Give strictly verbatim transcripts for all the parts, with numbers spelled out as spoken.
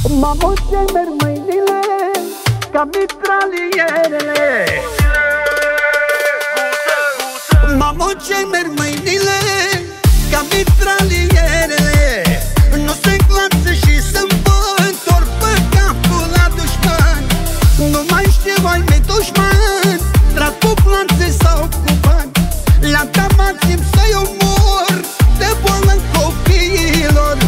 Mamă, ce merg mâinile ca mitralierele. Mamă, ce merg mâinile ca mitralierele. Nu se înclanță și se-mi întorc pe capul la dușman. Nu mai știu ai mei dușman, trag cu planțe sau cu bani. La tamat simt să-i omor de boală în copiilor.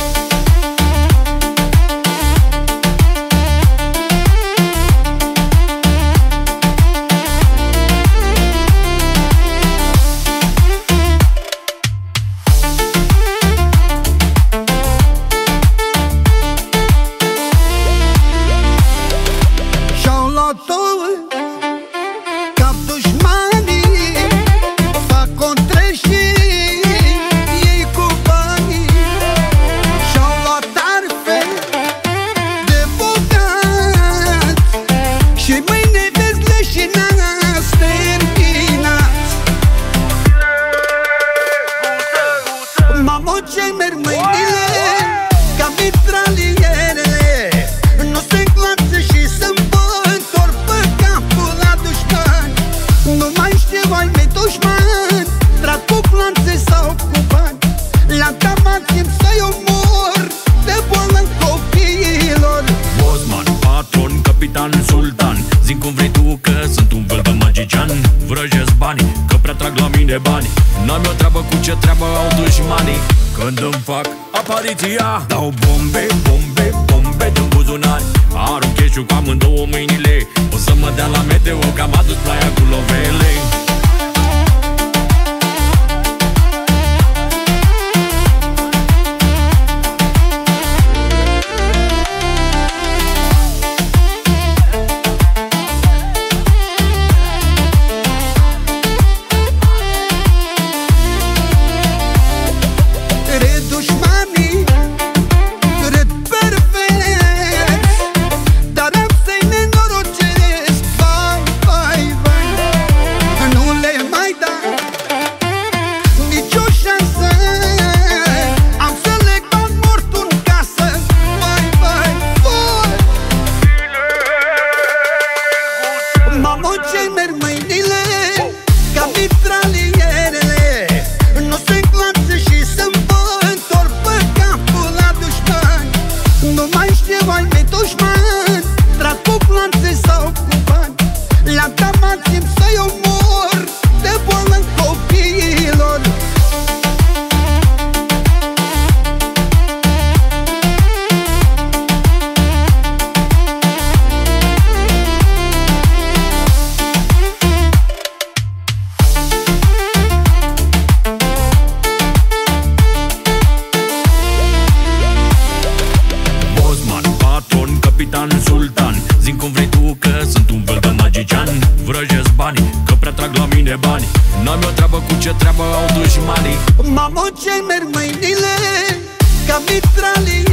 Mamă, ce merg mâinile ca mitralierele. Nu se înclanță și se-mi întorc pe capul la dușman. Nu mai știu ai mei dușman, trag cu planțe sau cu bani. La tamat simt să-i omor de boală în copiilor. Bosman, patron, capitan, sultan, zic cum vrei tu că sunt un fel de magician. Vrăjesc banii, că prea trag la mine bani. N-am eu treabă cu ce treabă au dușmanii. Când îmi fac apariția, dau bombe, bombe, bombe din buzunari. Arunc cash-ul cu amândouă mâinile. O să mă dea la meteo că am adus plaia cu lovele. Mamă, ce merg mâinile ca mitralierele. Nu se înclanță și se-mi întorc pe capul la dușman. Nu mai știu ai mei dușman, trag cu planțe sau cu bani. La tamat simt să-i omor de boală în copiilor. Capitan, sultan, zic cum vrei tu că sunt un fel de magician. Vrăjesc banii, că prea trag la mine bani. N-am eu treabă cu ce treabă au dușmanii. Mamă, ce merg mâinile ca mitralierele.